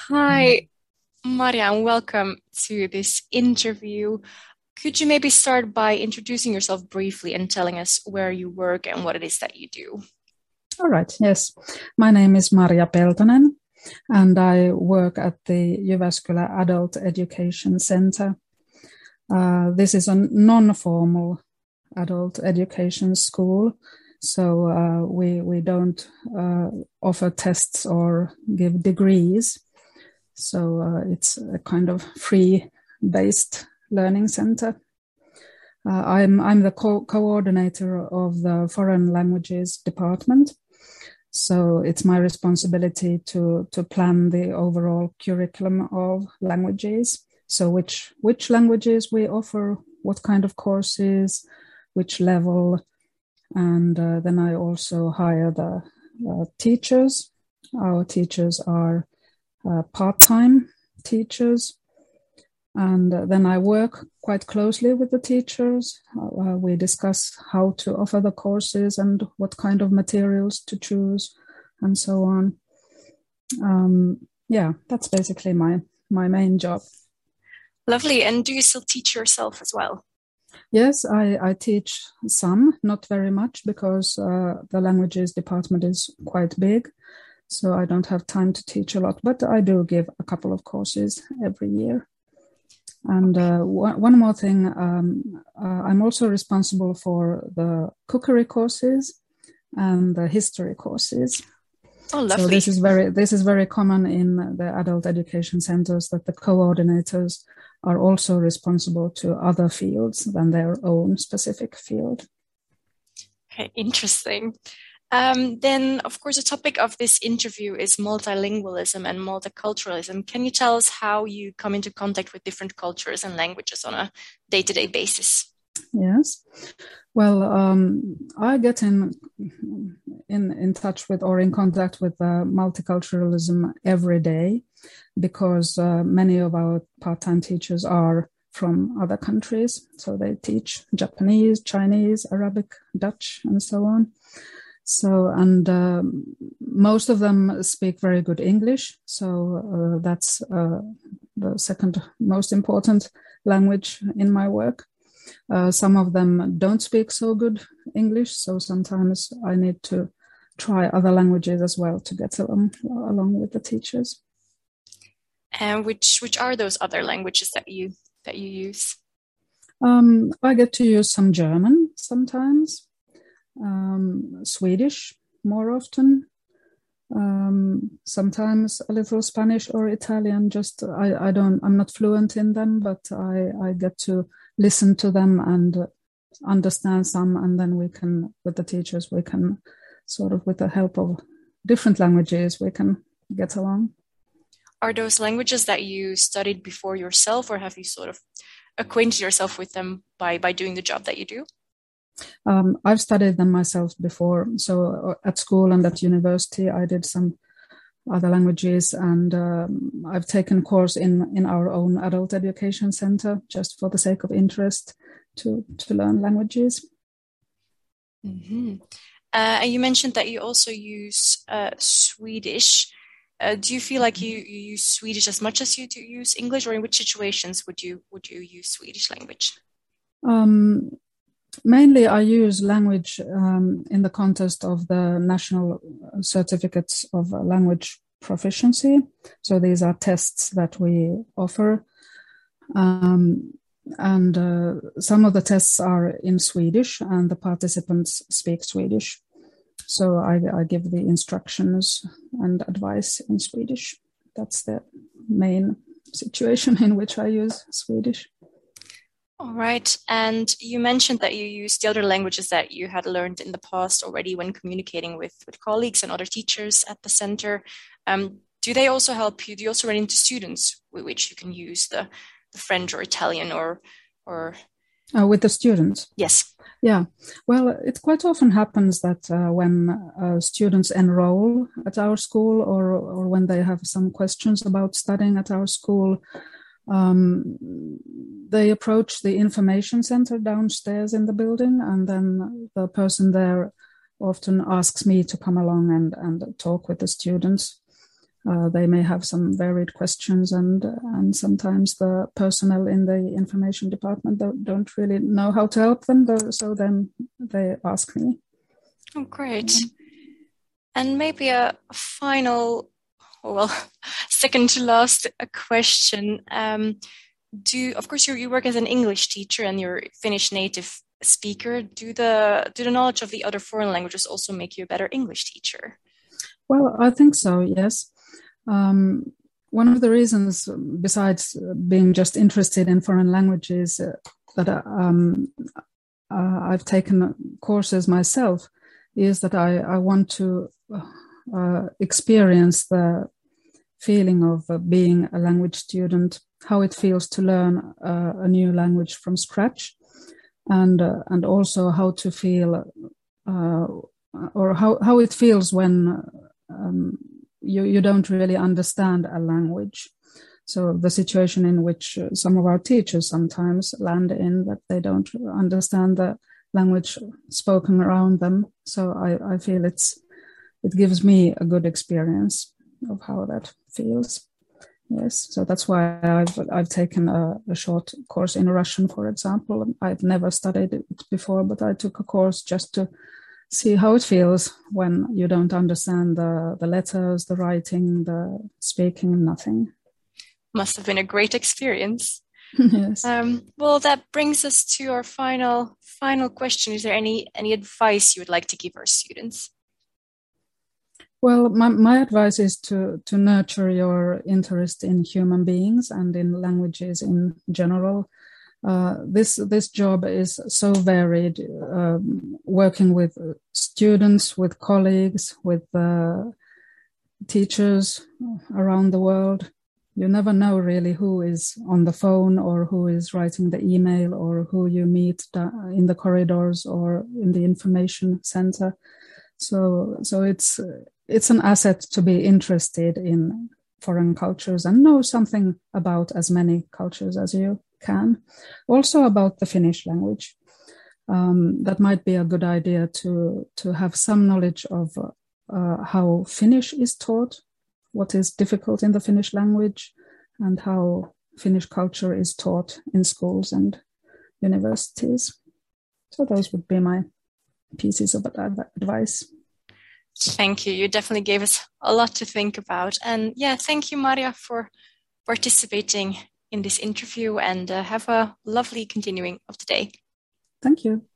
Hi, Marian. Welcome to this interview. Could you maybe start by introducing yourself briefly and telling us where you work and what it is that you do? All right, yes. My name is Marja Peltonen, and I work at the Jyväskylä Adult Education Center. This is a non-formal adult education school, so we don't offer tests or give degrees. So it's a kind of free-based learning center. I'm the coordinator of the foreign languages department. So it's my responsibility to plan the overall curriculum of languages. So which languages we offer, what kind of courses, which level, and then I also hire the teachers. Our teachers are part-time teachers. And then I work quite closely with the teachers. We discuss how to offer the courses and what kind of materials to choose and so on. Yeah, that's basically my main job. Lovely. And do you still teach yourself as well? Yes, I teach some, not very much, because the languages department is quite big. So I don't have time to teach a lot, but I do give a couple of courses every year. And one more thing, I'm also responsible for the cookery courses and the history courses. Oh, lovely. So this is very common in the adult education centers, that the coordinators are also responsible to other fields than their own specific field. Okay, interesting. Then, of course, the topic of this interview is multilingualism and multiculturalism. Can you tell us how you come into contact with different cultures and languages on a day-to-day basis? Yes. Well, I get in touch with or in contact with multiculturalism every day, because many of our part-time teachers are from other countries. So they teach Japanese, Chinese, Arabic, Dutch, and so on. So, and most of them speak very good English. So that's the second most important language in my work. Some of them don't speak so good English. So sometimes I need to try other languages as well to get along with the teachers. And which are those other languages that you use? I get to use some German sometimes. Swedish more often, sometimes a little Spanish or Italian. Just I'm not fluent in them, but I get to listen to them and understand some, and then we can, with the teachers, we can sort of, with the help of different languages, we can get along. Are those languages that you studied before yourself, or have you sort of acquainted yourself with them by doing the job that you do? I've studied them myself before. So at school and at university, I did some other languages, and I've taken course in our own adult education center just for the sake of interest to learn languages. Mm-hmm. And you mentioned that you also use Swedish. Do you feel like you use Swedish as much as you do use English, or in which situations would you use Swedish language? Mainly, I use language in the context of the national certificates of language proficiency. So these are tests that we offer. And some of the tests are in Swedish, and the participants speak Swedish. So I give the instructions and advice in Swedish. That's the main situation in which I use Swedish. All right. And you mentioned that you used the other languages that you had learned in the past already when communicating with colleagues and other teachers at the center. Do they also help you? Do you also run into students with which you can use the French or Italian or with the students? Yes. Yeah. Well, it quite often happens that when students enroll at our school, or when they have some questions about studying at our school, they approach the information center downstairs in the building, and then the person there often asks me to come along and talk with the students. They may have some varied questions, and sometimes the personnel in the information department don't really know how to help them, so then they ask me. Oh, great. And maybe a final, second to last question. Of course, you work as an English teacher and you're Finnish native speaker. Do the knowledge of the other foreign languages also make you a better English teacher? Well, I think so, yes. One of the reasons, besides being just interested in foreign languages, that I've taken courses myself, is that I want to experience the feeling of being a language student, how it feels to learn a new language from scratch, and also how to feel, or how it feels when you don't really understand a language. So the situation in which some of our teachers sometimes land in, that they don't understand the language spoken around them. So I feel it gives me a good experience of how that feels. Yes, so that's why I've taken a short course in Russian, for example. I've never studied it before, but I took a course just to see how it feels when you don't understand the letters, the writing, the speaking, nothing. Must have been a great experience. Yes. Well, that brings us to our final question. Is there any advice you would like to give our students? Well, my advice is to nurture your interest in human beings and in languages in general. This job is so varied, working with students, with colleagues, with teachers around the world. You never know really who is on the phone or who is writing the email or who you meet in the corridors or in the information center. So it's an asset to be interested in foreign cultures and know something about as many cultures as you can. Also about the Finnish language. That might be a good idea to have some knowledge of how Finnish is taught, what is difficult in the Finnish language, and how Finnish culture is taught in schools and universities. So those would be my pieces of advice. Thank you. You definitely gave us a lot to think about. And yeah, thank you, Maria, for participating in this interview, and have a lovely continuing of the day. Thank you.